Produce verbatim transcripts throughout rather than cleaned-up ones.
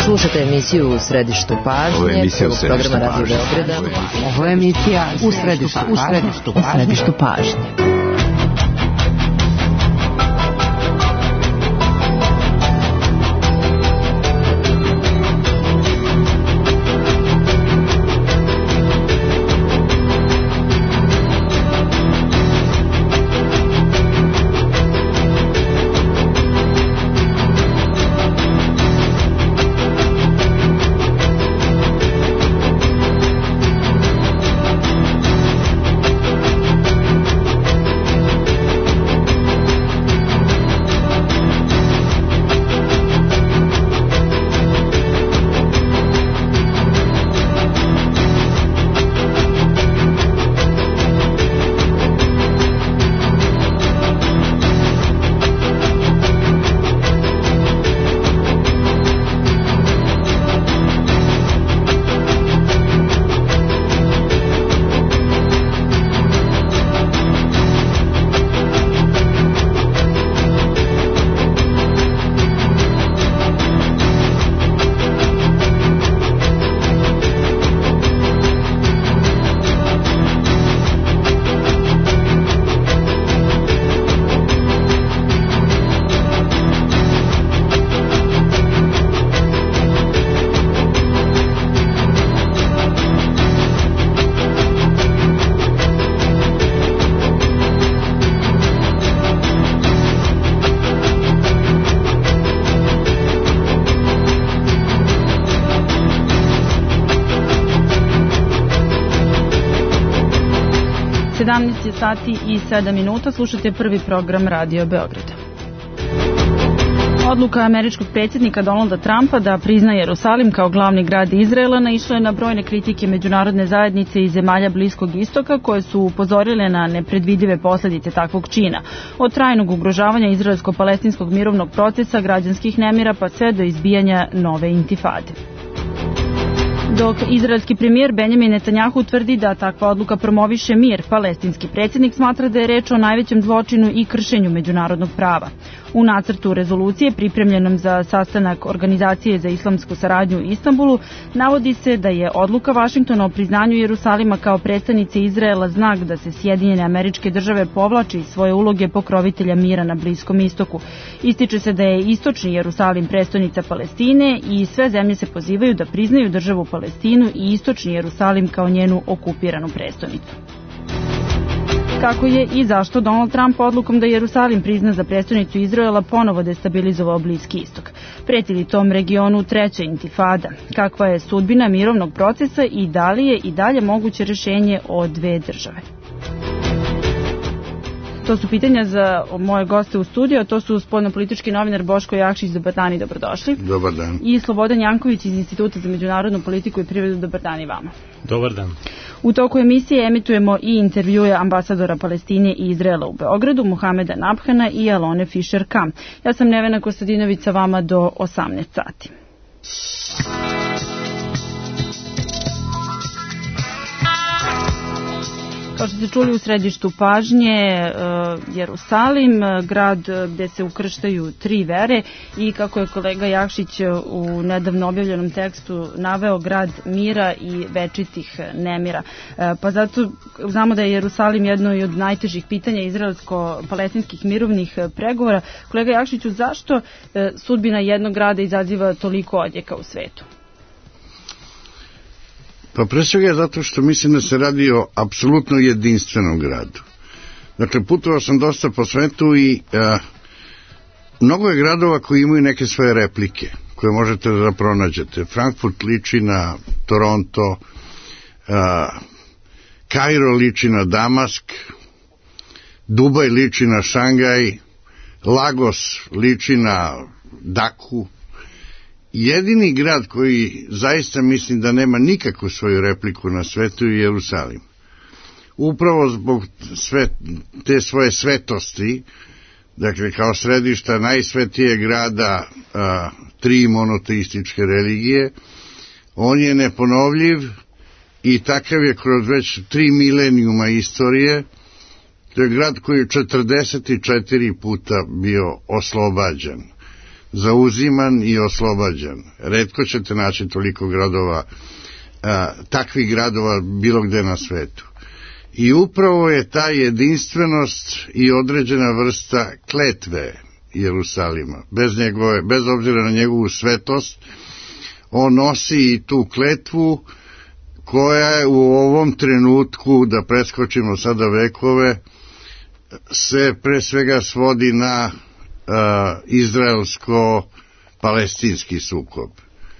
Slušate emisiju U središtu pažnje. Ovo je emisija U središtu pažnje. Ovo je emisija U središtu pažnje. U središtu pažnje. sedamnaest sati i sedam minuta, slušate prvi program Radio Beograda. Odluka američkog predsjednika Donalda Trumpa da prizna Jerusalim kao glavni grad Izraela naišla je na brojne kritike međunarodne zajednice i zemalja Bliskog istoka koje su upozorile na nepredvidive posljedice takvog čina. Od trajnog ugrožavanja izraelsko-palestinskog mirovnog procesa, građanskih nemira pa sve do izbijanja nove intifade. Dok izraelski premijer Benjamin Netanjahu tvrdi da takva odluka promoviše mir, palestinski predsjednik smatra da je reč o najvećem zločinu i kršenju međunarodnog prava. U nacrtu rezolucije pripremljenom za sastanak Organizacije za islamsku saradnju u Istanbulu navodi se da je odluka Vašingtona o priznanju Jerusalima kao predstavnice Izraela znak da se Sjedinjene Američke Države povlači iz svoje uloge pokrovitelja mira na Bliskom istoku. Ističe se da je istočni Jerusalim prestolnica Palestine i sve zemlje se pozivaju da priznaju državu Palestinu i istočni Jerusalim kao njenu okupiranu prestolnicu. Kako je i zašto Donald Trump odlukom da Jerusalim prizna za prestolnicu Izraela ponovo destabilizovao Bliski istok? Preti li tom regionu treća intifada? Kakva je sudbina mirovnog procesa i da li je i dalje moguće rješenje o dve države? To su pitanja za moje goste u studiju, to su spoljnopolitički novinar Boško Jakšić, dobar dan i dobrodošli. Dobar dan. I Slobodan Janković iz Instituta za međunarodnu politiku i privredu, dobar dan i vama. Dobar dan. U toku emisije emitujemo i intervjue ambasadora Palestine i Izraela u Beogradu, Muhameda Nabhana i Alone Fischer-Kam. Ja sam Nevena Kostadinović sa vama do osamnaest sati. Kao što ste čuli, u središtu pažnje Jerusalim, grad gdje se ukrštaju tri vere i kako je kolega Jakšić u nedavno objavljenom tekstu naveo, grad mira i večitih nemira. Pa zato znamo da je Jerusalim jedno od najtežih pitanja izraelsko-palestinskih mirovnih pregovora. Kolega Jakšiću, zašto sudbina jednog grada izaziva toliko odjeka u svetu? Pa pre svega zato što mislim da se radi o apsolutno jedinstvenom gradu. Dakle, putovao sam dosta po svetu i a, mnogo je gradova koji imaju neke svoje replike koje možete da pronađete. Frankfurt liči na Toronto, a, Kairo liči na Damask, Dubaj liči na Šangaj, Lagos liči na Daku. Jedini grad koji zaista mislim da nema nikakvu svoju repliku na svetu je Jerusalim. Upravo zbog sve, te svoje svetosti, dakle kao središta najsvetijeg grada a, tri monoteističke religije, on je neponovljiv i takav je kroz već tri milenijuma istorije. To je grad koji je četrdeset četiri puta bio oslobađan. zauziman i oslobađan. Retko ćete naći toliko gradova, a, takvih gradova bilo gde na svetu. I upravo je ta jedinstvenost i određena vrsta kletve Jerusalima. Bez, njegove, bez obzira na njegovu svetost, on nosi i tu kletvu koja je u ovom trenutku, da preskočimo sada vekove, se pre svega svodi na uh, izraelsko-palestinski sukob.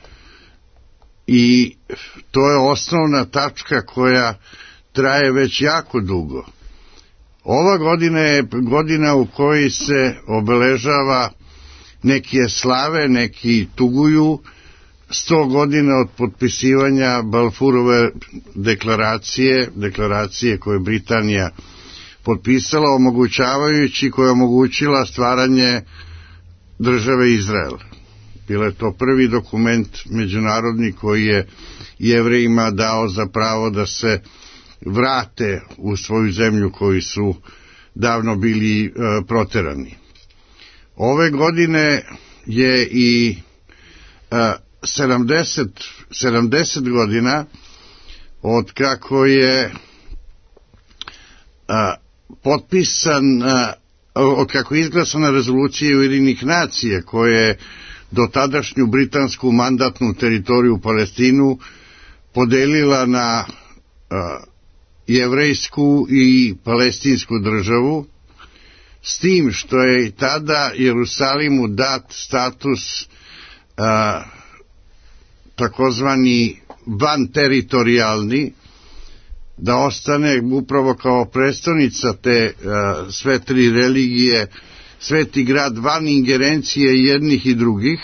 I to je osnovna tačka koja traje već jako dugo. Ova godina je godina u kojoj se obeležava, neki je slave, neki tuguju, sto godina od potpisivanja Balfourove deklaracije, deklaracije koju je Britanija potpisala, omogućavajući, koja je omogućila stvaranje države Izrael. Bilo je to prvi dokument međunarodni koji je Jevrejima dao za pravo da se vrate u svoju zemlju koji su davno bili e, proterani. Ove godine je i e, sedamdeset, sedamdeset godina od kako je a, potpisan, a, od kako je izglasana rezolucija Ujedinjenih nacija koja je do tadašnju britansku mandatnu teritoriju Palestinu podelila na a, jevrejsku i palestinsku državu, s tim što je tada Jerusalimu dat status a, takozvani vanteritorijalni, da ostane upravo kao prestonica te a, sve tri religije, sveti grad van ingerencije jednih i drugih.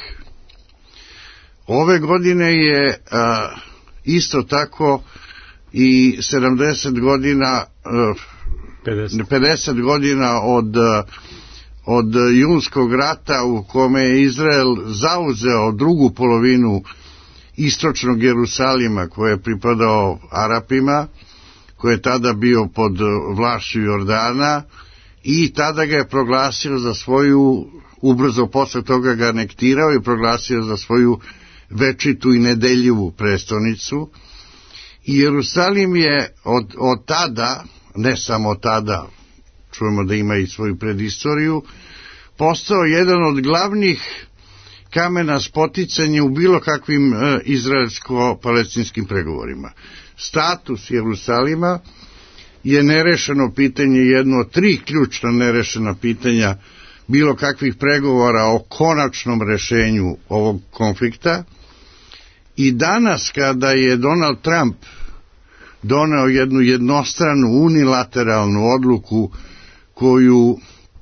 Ove godine je a, isto tako i sedamdeset godina, a, pedeset. pedeset godina od, od Junskog rata u kome je Izrael zauzeo drugu polovinu istočnog Jerusalima koji je pripadao Arapima, koji je tada bio pod vlašću Jordana i tada ga je proglasio za svoju, ubrzo posle toga ga anektirao i proglasio za svoju večitu i nedeljivu prestonicu. I Jerusalim je od, od tada, ne samo od tada, čujemo da ima i svoju predistoriju, postao jedan od glavnih kamena spoticanja u bilo kakvim e, izraelsko-palestinskim pregovorima. Status Jerusalima je nerešeno pitanje, jedno od tri ključna nerešena pitanja bilo kakvih pregovora o konačnom rešenju ovog konflikta. I danas kada je Donald Trump doneo jednu jednostranu unilateralnu odluku koju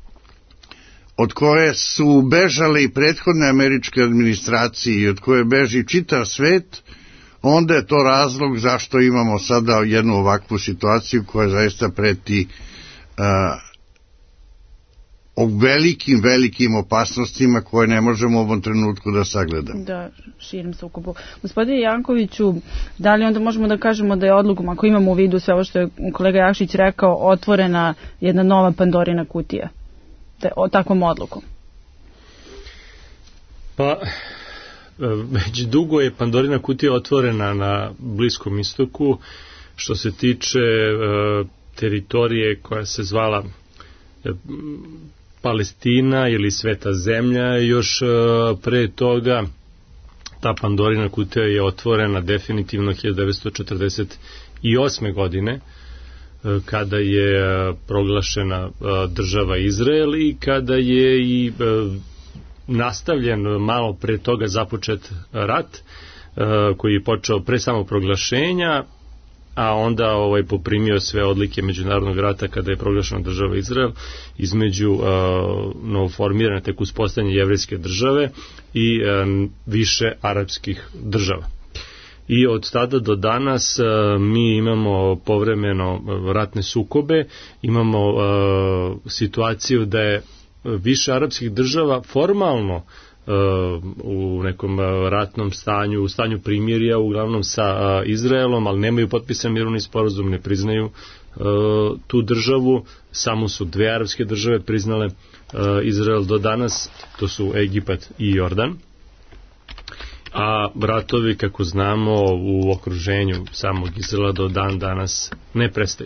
od koje su bežale i prethodne američke administracije i od koje beži čitav svet, onda je to razlog zašto imamo sada jednu ovakvu situaciju koja zaista preti a, o velikim, velikim opasnostima koje ne možemo u ovom trenutku da sagledamo. Da, širim sukobu. Gospodine Jankoviću, da li onda možemo da kažemo da je odlukom, ako imamo u vidu sve ovo što je kolega Jakšić rekao, otvorena jedna nova Pandorina kutija? O takvom odlukom? Pa, već dugo je Pandorina kutija otvorena na Bliskom istoku, što se tiče e, teritorije koja se zvala e, Palestina ili Sveta zemlja. Još e, pre toga ta Pandorina kutija je otvorena definitivno hiljadu devetsto četrdeset osme godine, kada je proglašena država Izrael i kada je i nastavljen malo pre toga započet rat koji je počeo pre samog proglašenja, a onda ovaj poprimio sve odlike međunarodnog rata kada je proglašena država Izrael između novoformirane tek uspostavljanje jevrejske države i više arapskih država. I od tada do danas mi imamo povremeno ratne sukobe, imamo uh, situaciju da je više arapskih država formalno uh, u nekom ratnom stanju, u stanju primirja, uglavnom sa uh, Izraelom, ali nemaju potpisan mirovni sporazum, ne priznaju tu državu, samo su dve arapske države priznale Izrael do danas, to su Egipat i Jordan, a ratovi, kako znamo, u okruženju samog Izraela do dan danas ne prestaju.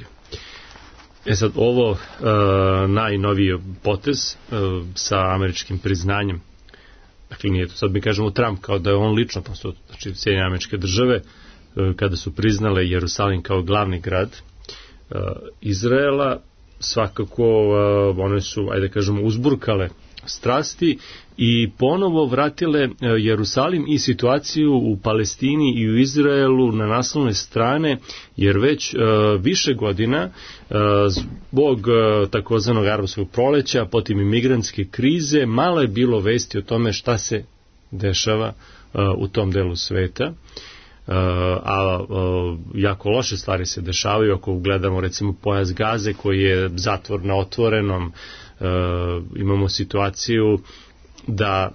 E sad, ovo uh, najnoviji potez uh, sa američkim priznanjem, dakle nije to, sad mi kažemo Trump kao da je on lično, prosto, znači Sjedinjene Američke Države, uh, kada su priznale Jerusalim kao glavni grad uh, Izraela, svakako uh, one su, ajde kažemo, uzburkale strasti i ponovo vratile Jerusalim i situaciju u Palestini i u Izraelu na naslovne strane, jer već uh, više godina uh, zbog uh, takozvanog arapskog proleća, potom imigrantske krize, malo je bilo vesti o tome šta se dešava uh, u tom delu sveta. Uh, a uh, jako loše stvari se dešavaju ako gledamo recimo pojas Gaze koji je zatvor na otvorenom. Uh, imamo situaciju da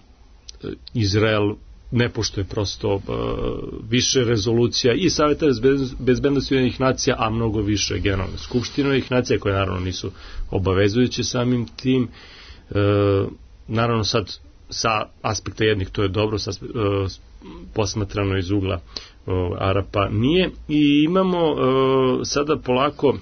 Izrael ne poštuje prosto uh, više rezolucija i Saveta bezbednosti Ujedinjenih nacija, a mnogo više Generalne skupštine Ujedinjenih nacija, koje naravno nisu obavezujuće samim tim. Uh, naravno sad sa aspekta jednih to je dobro, sa, uh, posmatrano iz ugla uh, Arapa nije, i imamo uh, sada polako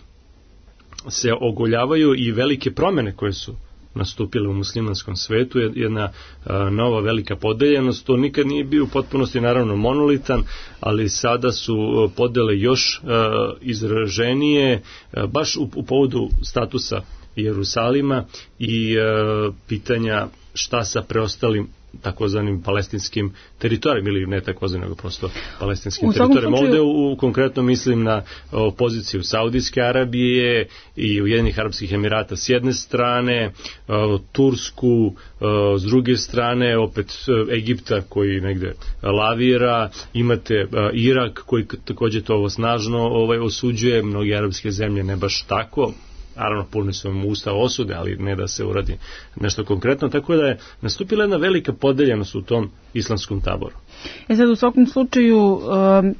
se ogoljavaju i velike promene koje su nastupile u muslimanskom svetu, jedna a, nova velika podeljenost. To nikad nije bio u potpunosti naravno monolitan, ali sada su podele još a, izraženije, a, baš u, u povodu statusa Jerusalima i a, pitanja šta sa preostalim takozvanim palestinskim teritorijom, ili ne takozvanim, nego prosto palestinskim teritorijom. Slučaju... Ovde u, u konkretno mislim na o, poziciju Saudijske Arabije i Ujedinjenih Arapskih Emirata s jedne strane, o, Tursku o, s druge strane, opet o, Egipta koji negde lavira, imate o, Irak koji takođe to ovo snažno ovaj, osuđuje, mnoge arapske zemlje ne baš tako. Naravno, puni su vam usta osude, ali ne da se uradi nešto konkretno, tako da je nastupila jedna velika podeljenost u tom islamskom taboru. E sad, u svakom slučaju, um,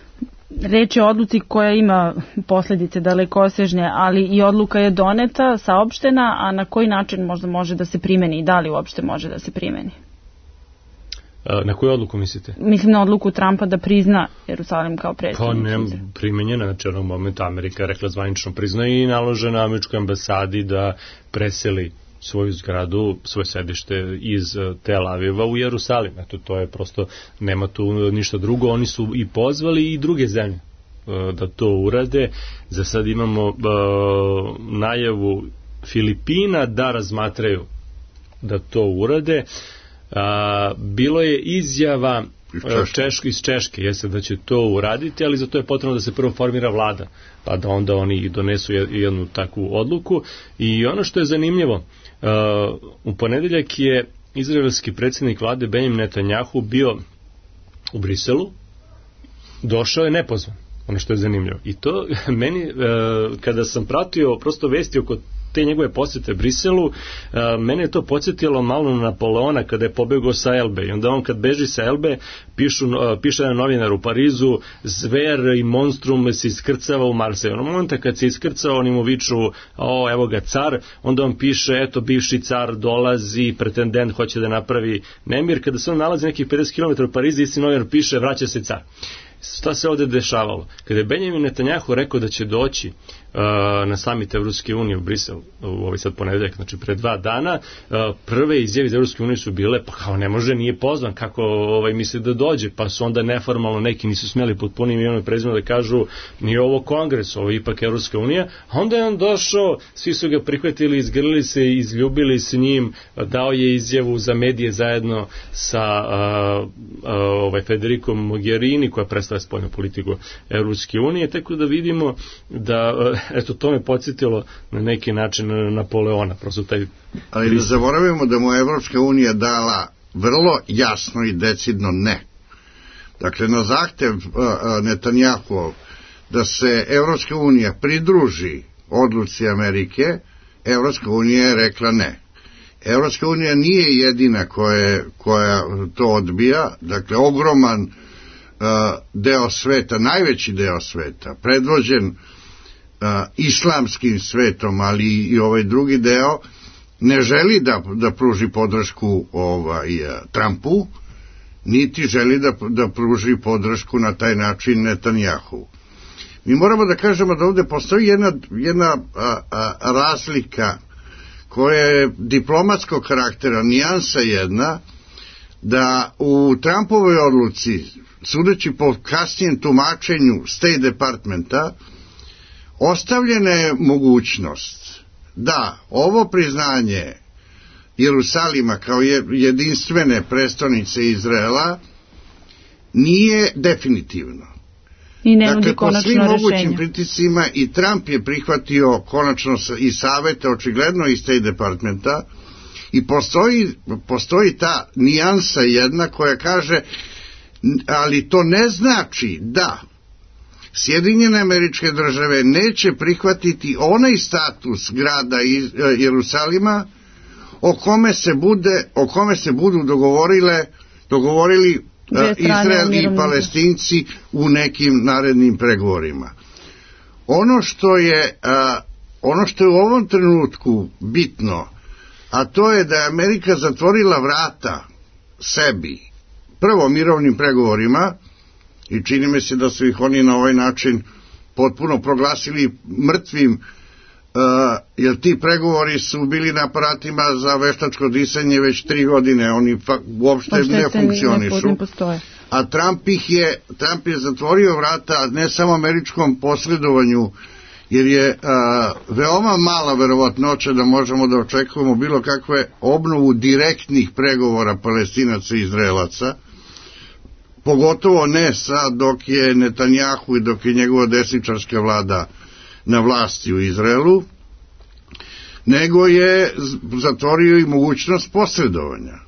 reč je o odluci koja ima posledice dalekosežne, ali i odluka je doneta, saopštena, a na koji način možda može da se primeni i da li uopšte može da se primeni? Na koju odluku mislite? Mislim na odluku Trumpa da prizna Jerusalim kao predsjednik. Pa ne, primenjena, znači onog momenta Amerika rekla zvanično prizna i naložena američkoj ambasadi da preseli svoju zgradu, svoje sedište iz Tel Aviva u Jerusalim. Eto, to je prosto, nema tu ništa drugo. Oni su i pozvali i druge zemlje da to urade. Za sad imamo uh, najavu Filipina da razmatraju da to urade. A, bilo je izjava Češke, iz Češke, jeste da će to uraditi, ali za to je potrebno da se prvo formira vlada, pa da onda oni donesu jednu takvu odluku. I ono što je zanimljivo, a, u ponedeljak je izraelski predsjednik vlade Benjamin Netanjahu bio u Briselu, došao je nepozvan, ono što je zanimljivo. I to meni, a, kada sam pratio prosto vesti oko te njegove posjete Briselu, a, mene je to podsjetilo malo na Napoleona kada je pobegao sa Elbe, i onda on kad beži sa Elbe pišu, a, piše na novinar u Parizu, zver i monstrum se iskrcava u Marseju. Ono momenta kad se iskrcao, oni mu viču, o, evo ga car, onda on piše, eto, bivši car dolazi, pretendent hoće da napravi nemir. Kada se on nalazi nekih pedeset kilometara u Parizu, isti novinar piše, vraća se car. Šta se ovde dešavalo? Kada je Benjamin Netanjahu rekao da će doći uh, na samit Evropske unije u Brisel, u ovaj sad ponedeljak, znači pre dva dana, uh, prve izjave iz Evropske unije su bile, pa kao ne može, nije pozvan, kako ovaj, misli da dođe, pa su onda neformalno neki nisu smjeli pod punim imenom i prezimenom da kažu, nije ovo kongres, ovo je ipak Evropska unija, a onda je on došao, svi su ga prihvatili, izgrlili se, izljubili s njim, dao je izjavu za medije zajedno sa uh, uh, ovaj, Federikom Mogherini, koja predstavlja spoljnu politiku Evropske unije, tako da vidimo da, eto, to me podsjetilo na neki način na Napoleona, prosto taj... Ali ne zaboravimo da mu Evropska unija dala vrlo jasno i decidno ne. Dakle, na zahtev uh, Netanjahu da se Evropska unija pridruži odluci Amerike, Evropska unija je rekla ne. Evropska unija nije jedina koja, koja to odbija, dakle, ogroman deo sveta, najveći deo sveta, predvođen a, islamskim svetom, ali i ovaj drugi deo, ne želi da, da pruži podršku ovaj, Trumpu, niti želi da, da pruži podršku na taj način Netanjahu. Mi moramo da kažemo da ovde postoji jedna, jedna a, a, razlika koja je diplomatskog karaktera, nijansa jedna, da u Trumpovoj odluci, sudeći po kasnijem tumačenju State Departmenta, ostavljena je mogućnost da ovo priznanje Jerusalima kao jedinstvene prestonice Izraela nije definitivno. I ne nudi dakle, konačno rešenje. Po svim mogućim pritiscima i Trump je prihvatio konačno i savete, očigledno iz State Departmenta, i postoji, postoji ta nijansa jedna koja kaže, ali to ne znači da Sjedinjene Američke Države neće prihvatiti onaj status grada Jerusalima o kome se bude, o kome se budu dogovorile, dogovorili Izrael i Palestinci u nekim narednim pregovorima. Ono što je, a, ono što je u ovom trenutku bitno, a to je da je Amerika zatvorila vrata sebi, prvo mirovnim pregovorima, i čini mi se da su ih oni na ovaj način potpuno proglasili mrtvim, uh, jer ti pregovori su bili na aparatima za veštačko disanje već tri godine, oni fa- uopšte Pošto ne funkcionišu. A Trump ih je, Trump je zatvorio vrata ne samo američkom posredovanju, jer je uh, veoma mala verovatnoća da možemo da očekujemo bilo kakve obnovu direktnih pregovora Palestinaca i Izraelaca, pogotovo ne sad dok je Netanjahu i dok je njegova desničarska vlada na vlasti u Izraelu, nego je zatvorio i mogućnost posredovanja.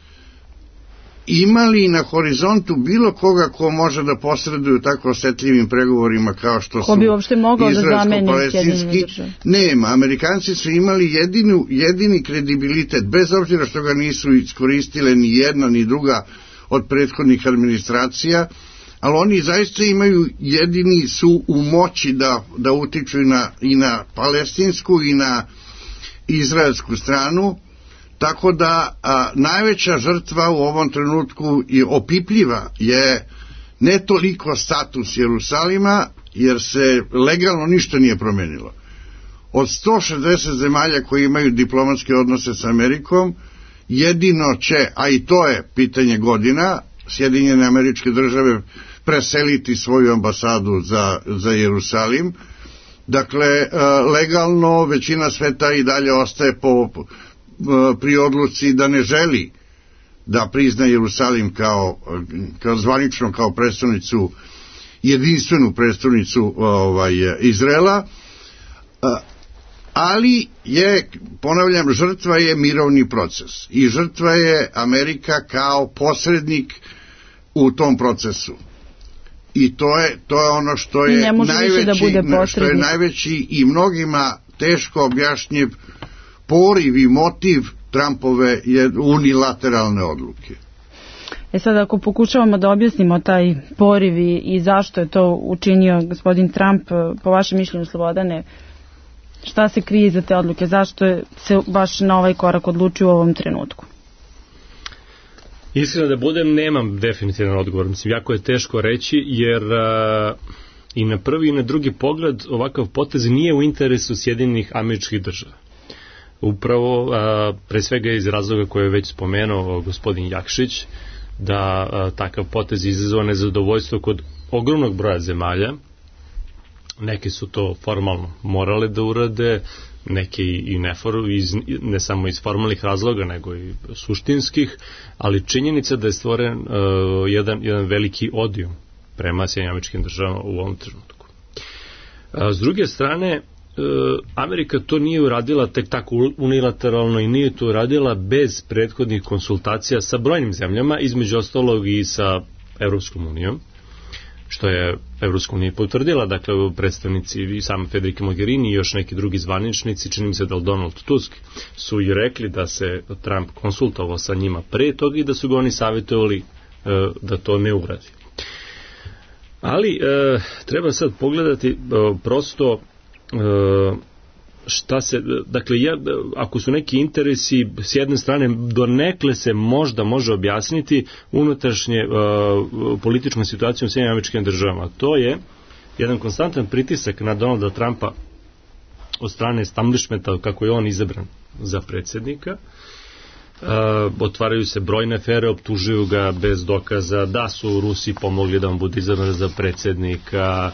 Ima li na horizontu bilo koga ko može da posreduje u tako osetljivim pregovorima kao što su izraelsko-palestinski? Nema. Amerikanci su imali jedinu, jedini kredibilitet, bez obzira što ga nisu iskoristile ni jedna ni druga od prethodnih administracija, ali oni zaista imaju, jedini su u moći da, da utiču i na, i na palestinsku i na izraelsku stranu, tako da a, najveća žrtva u ovom trenutku je opipljiva, je ne toliko status Jerusalima, jer se legalno ništa nije promenilo. Od sto šezdeset zemalja koji imaju diplomatske odnose s Amerikom, jedino će, a i to je pitanje godina, Sjedinjene Američke Države preseliti svoju ambasadu za, za Jerusalim. Dakle, legalno većina sveta i dalje ostaje po, pri odluci da ne želi da prizna Jerusalim kao, kao zvanično kao prestonicu, jedinstvenu prestonicu ovaj, Izraela, ali je, ponavljam, žrtva je mirovni proces i žrtva je Amerika kao posrednik u tom procesu. I to je, to je ono što je najveći, da što je najveći i mnogima teško objašnjiv poriv i motiv Trumpove unilateralne odluke. E sad, ako pokušavamo da objasnimo taj poriv i zašto je to učinio gospodin Trump, po vašem mišljenju, Slobodane, šta se krije za te odluke? Zašto je se baš na ovaj korak odlučio u ovom trenutku? Iskreno da budem, nemam definitivan odgovor. Mislim, jako je teško reći, jer a, i na prvi i na drugi pogled ovakav potez nije u interesu Sjedinjenih Američkih Država. Upravo, a, pre svega iz razloga koje je već spomenuo gospodin Jakšić, da a, takav potez izazova nezadovoljstvo kod ogromnog broja zemalja. Neki su to formalno morale da urade, neki i ne, for, iz, ne samo iz formalnih razloga, nego i suštinskih, ali činjenica da je stvoren uh, jedan, jedan veliki odijum prema Sjedinjenim Američkim Državama u ovom trenutku. Uh, s druge strane, uh, Amerika to nije uradila tek tako unilateralno i nije to uradila bez prethodnih konsultacija sa brojnim zemljama, između ostalog i sa Evropskom unijom, što je Evropska unija potvrdila, dakle predstavnici i sama Federica Mogherini i još neki drugi zvaničnici, čini mi se da Donald Tusk, su i rekli da se Trump konsultovao sa njima pre toga i da su ga oni savjetovali e, da to ne uradi. Ali e, treba sad pogledati e, prosto šta se, dakle, ja, ako su neki interesi, s jedne strane, donekle se možda može objasniti unutrašnje uh, političkom situacijom u Sjedinjenim Američkim Državama. To je jedan konstantan pritisak na Donalda Trumpa od strane establishmenta, kako je on izabran za predsjednika. Uh, otvaraju se brojne afere, optužuju ga bez dokaza da su Rusi pomogli da on bude izabran za predsjednika,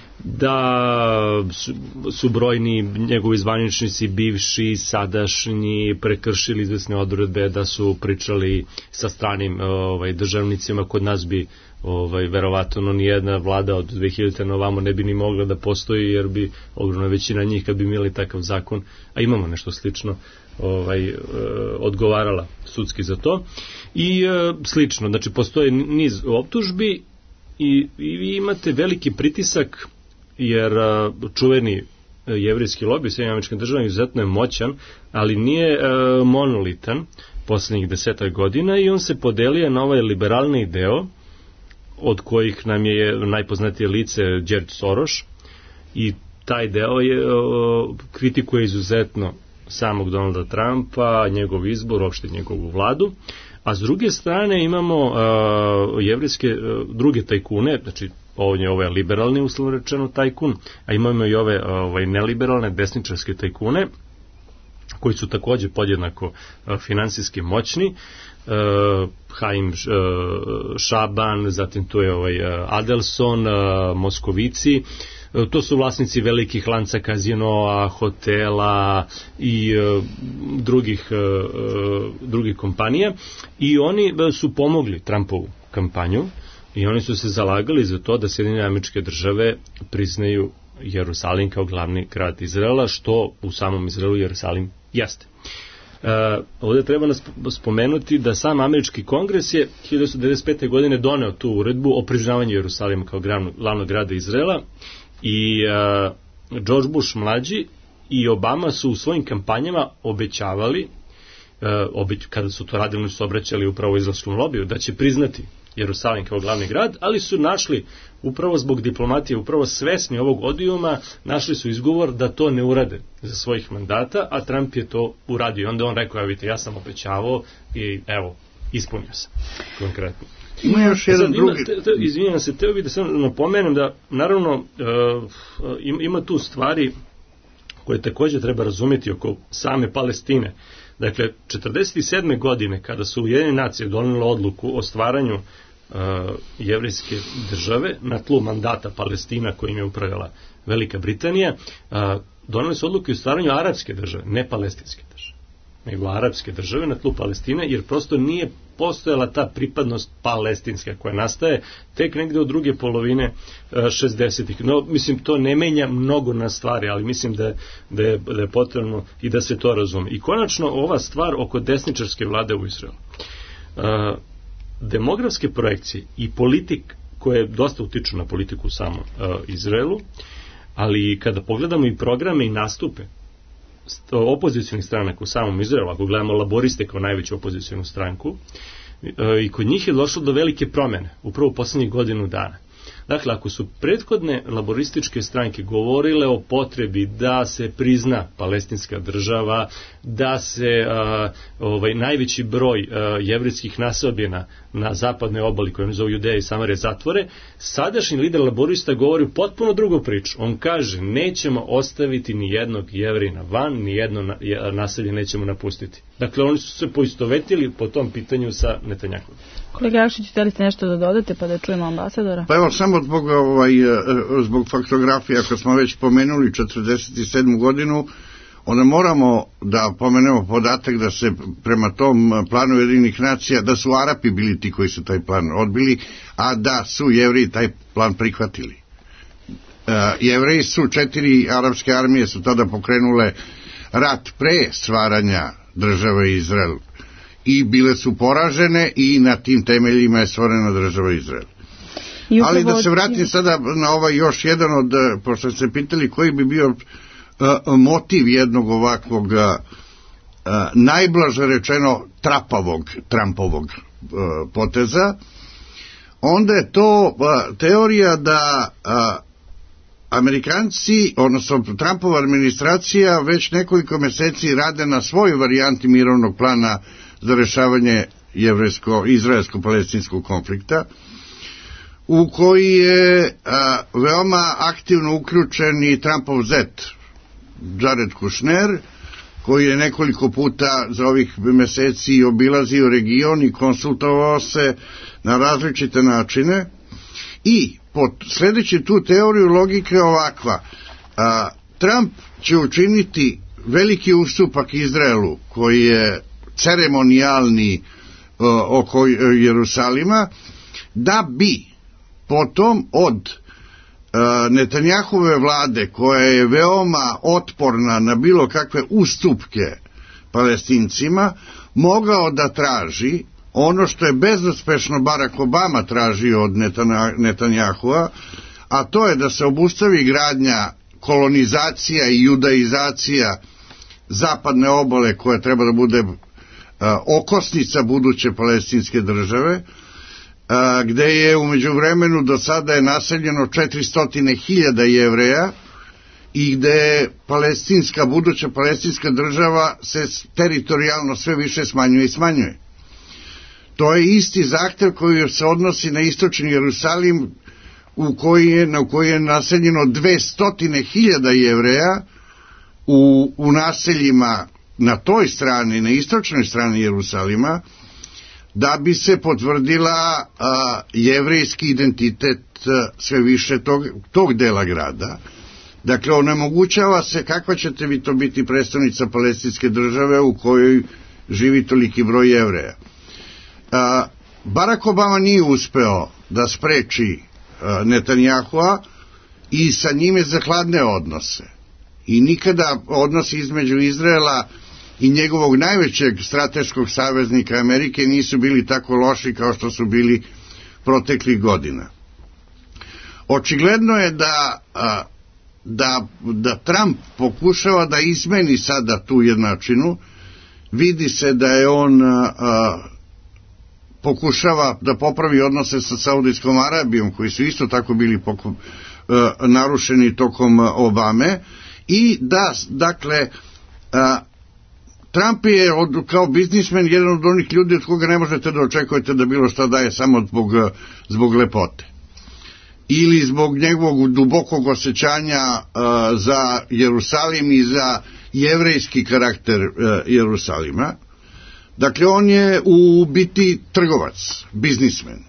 da su, su brojni njegovi zvaničnici, bivši, sadašnji, prekršili izvesne odredbe, da su pričali sa stranim ovaj, državnicima. Kod nas bi ovaj, verovatno nijedna vlada od dve hiljadite na ovamo ne bi ni mogla da postoji, jer bi ogromna većina njih, kad bi imali takav zakon, a imamo nešto slično, ovaj, odgovarala sudski za to. I slično, znači postoji niz optužbi i, i vi imate veliki pritisak, jer čuveni jevrejski lobi u Sjedinjenim Američkim Državama izuzetno je moćan, ali nije monolitan poslednjih desetak godina, i on se podelio na ovaj liberalni deo, od kojih nam je najpoznatije lice George Soros, i taj deo je kritikuje izuzetno samog Donalda Trumpa, njegov izbor, uopšte njegovu vladu. A s druge strane imamo uh, jevrejske uh, druge tajkune, znači ovo je ovaj liberalni, uslovno rečeno, tajkun, a imamo i ove ovaj, neliberalne desničarske tajkune, koji su takođe podjednako uh, finansijski moćni. Uh, Haim uh, Šaban, zatim tu je ovaj, uh, Adelson, uh, Moskovici. To su vlasnici velikih lanca kazinoa, hotela i uh, drugih, uh, drugih kompanija, i oni su pomogli Trumpovu kampanju i oni su se zalagali za to da Sjedinjene Američke Države priznaju Jerusalim kao glavni grad Izraela, što u samom Izraelu Jerusalim jeste. Uh, ovdje treba nas spomenuti da sam američki kongres je hiljadu devetsto devedeset pete. godine doneo tu uredbu o priznavanju Jerusalima kao glavnog grada Izraela. I uh, George Bush mlađi i Obama su u svojim kampanjama obećavali, uh, obeć, kada su to radili, oni su obraćali upravo izraelskom lobiju, da će priznati Jerusalim kao glavni grad, ali su našli, upravo zbog diplomatije, upravo svesni ovog odijuma, našli su izgovor da to ne urade za svojih mandata, a Trump je to uradio. I onda on rekao, ja vidite, ja sam obećavao i evo, ispunio sam konkretno. Ima još jedan drugi... Izvinjam se, teo bih da sam napomenem da, naravno, uh, ima tu stvari koje takođe treba razumjeti oko same Palestine. Dakle, četrdeset sedme. godine, kada su Ujedinjene nacije donijele odluku o stvaranju uh, jevrejske države na tlu mandata Palestina kojim je upravljala Velika Britanija, uh, donijeli su odluku o stvaranju arapske države, ne palestinske države, nego arapske države na tlu Palestine, jer prosto nije postojala ta pripadnost palestinska koja nastaje tek negde od druge polovine šezdesetih. No, mislim, to ne menja mnogo na stvari, ali mislim da, da, je, da je potrebno i da se to razume. I konačno, ova stvar oko desničarske vlade u Izraelu. Uh, demografske projekcije i politik koje dosta utiču na politiku u samom uh, Izraelu, ali kada pogledamo i programe i nastupe opozicionih stranaka u samom Izraelu, ako gledamo laboriste kao najveću opozicionu stranku, i kod njih je došlo do velike promjene, upravo u posljednjih godinu dana. Dakle, ako su prethodne laborističke stranke govorile o potrebi da se prizna palestinska država, da se a, ovaj, najveći broj a, jevrejskih naseobina na zapadnoj obali, koju zovu Judeja i Samarija, zatvore, sadašnji lider laborista govori potpuno drugu priču. On kaže, nećemo ostaviti ni jednog Jevrina van, ni jedno na, naselje nećemo napustiti. Dakle, oni su se poistovetili po tom pitanju sa Netanjahuom. Kolega Jakšić, htjeli ste nešto da dodate pa da čujemo ambasadora? Pa evo, samo zbog, ovaj, zbog faktografije, ako smo već pomenuli četrdeset sedmu. godinu, onda moramo da pomenemo podatak da se prema tom planu Ujedinjenih nacija, da su Arapi bili ti koji su taj plan odbili, a da su Jevreji taj plan prihvatili. Uh, Jevreji su, četiri arapske armije su tada pokrenule rat pre stvaranja države Izrael i bile su poražene i na tim temeljima je stvorena država Izrael. Ali da se vratim sada na ovaj još jedan od, pošto ste pitali koji bi bio uh, motiv jednog ovakvog uh, najblaže rečeno trapavog Trumpovog uh, poteza, onda je to uh, teorija da uh, Amerikanci, odnosno Trumpova administracija već nekoliko meseci rade na svojoj varijanti mirovnog plana za rešavanje jevrijsko-izraelsko-palestinskog konflikta, u koji je a, veoma aktivno uključen i Trumpov zet, Jared Kushner, koji je nekoliko puta za ovih meseci obilazio region i konsultovao se na različite načine. I pod sledeći tu teoriju logike je ovakva: a, Trump će učiniti veliki ustupak Izraelu, koji je ceremonijalni a, oko Jerusalima, da bi potom od a, Netanjahove vlade, koja je veoma otporna na bilo kakve ustupke Palestincima, mogao da traži ono što je bezuspešno Barack Obama tražio od Netanjahua, a to je da se obustavi gradnja, kolonizacija i judaizacija zapadne obale, koja treba da bude a, okosnica buduće palestinske države, a, gde je umeđu vremenu do sada je naseljeno četiristo hiljada Jevreja i gde palestinska, buduća palestinska država se teritorijalno sve više smanjuje i smanjuje. To je isti zahtev koji se odnosi na istočni Jerusalim, u koji je, na koji je naseljeno dvesta hiljada Jevreja u, u naseljima na toj strani, na istočnoj strani Jerusalima, da bi se potvrdila a, jevrejski identitet a, sve više tog, tog dela grada. Dakle, onemogućava se kakva ćete vi to biti predstavnica palestinske države u kojoj živi toliki broj Jevreja. A, Barack Obama nije uspeo da spreči a, Netanjahua i sa njime za hladne odnose. I nikada odnosi između Izraela i njegovog najvećeg strateškog saveznika Amerike nisu bili tako loši kao što su bili proteklih godina. Očigledno je da, a, da, da Trump pokušava da izmeni sada tu jednačinu. Vidi se da je on a, a, pokušava da popravi odnose sa Saudijskom Arabijom, koji su isto tako bili pokom, a, narušeni tokom Obame, i da, dakle, a, Trump je od, kao biznismen jedan od onih ljudi od koga ne možete da očekujete da bilo šta daje samo zbog, zbog lepote ili zbog njegovog dubokog osjećanja uh, za Jerusalim i za jevrejski karakter uh, Jerusalima. Dakle, on je u biti trgovac, biznismen.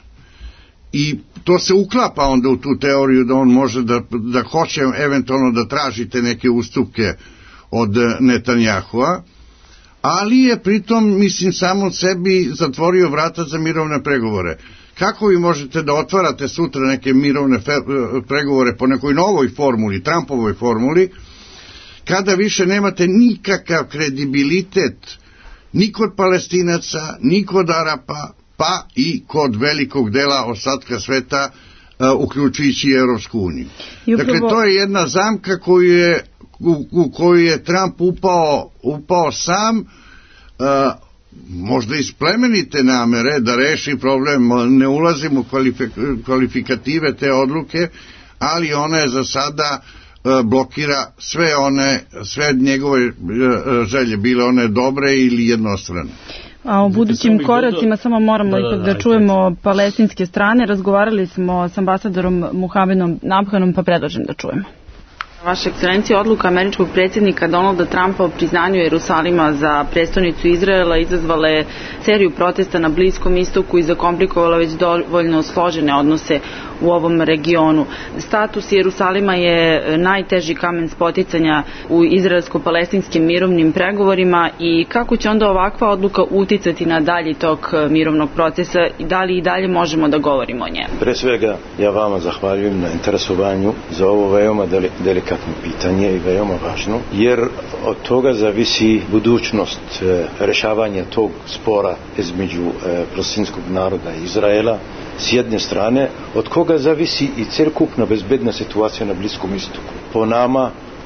I to se uklapa onda u tu teoriju da on može da, da hoće eventualno da tražite neke ustupke od Netanjahua, ali je pritom, mislim, samo sebi zatvorio vrata za mirovne pregovore. Kako vi možete da otvarate sutra neke mirovne fe- pregovore po nekoj novoj formuli, Trumpovoj formuli, kada više nemate nikakav kredibilitet ni kod Palestinaca, ni kod Arapa, pa i kod velikog dela ostatka sveta, uh, uključujući i Evropsku uniju. Upravo... Dakle, to je jedna zamka koju je, u, u koju je Trump upao, upao sam, uh, možda iz plemenite namere da reši problem. Ne ulazim u kvalifik- kvalifikative te odluke, ali ona je za sada uh, blokira sve one, sve njegove uh, želje, bile one dobre ili jednostrane. A u budućim koracima samo moramo da, da, da, da čujemo palestinske strane. Razgovarali smo s ambasadorom Muhamedom Nabhanom, pa predlažem da čujemo. Vaša ekscelencija, odluka američkog predsjednika Donalda Trumpa o priznanju Jerusalima za prestonicu Izraela izazvala je seriju protesta na Bliskom istoku i zakomplikovala već dovoljno složene odnose u ovom regionu. Status Jerusalima je najteži kamen spoticanja u izraelsko-palestinskim mirovnim pregovorima i kako će onda ovakva odluka uticati na dalji tok mirovnog procesa i da li i dalje možemo da govorimo o njemu? Pre svega, ja vama zahvaljujem na interesovanju za ovo veoma delikatno pitanje i veoma važno, jer od toga zavisi budućnost e, rešavanja tog spora između e, palestinskog naroda i Izraela s jedne strane, od koga zavisi i celokupna bezbedna situacija na Bliskom istoku. Po nama,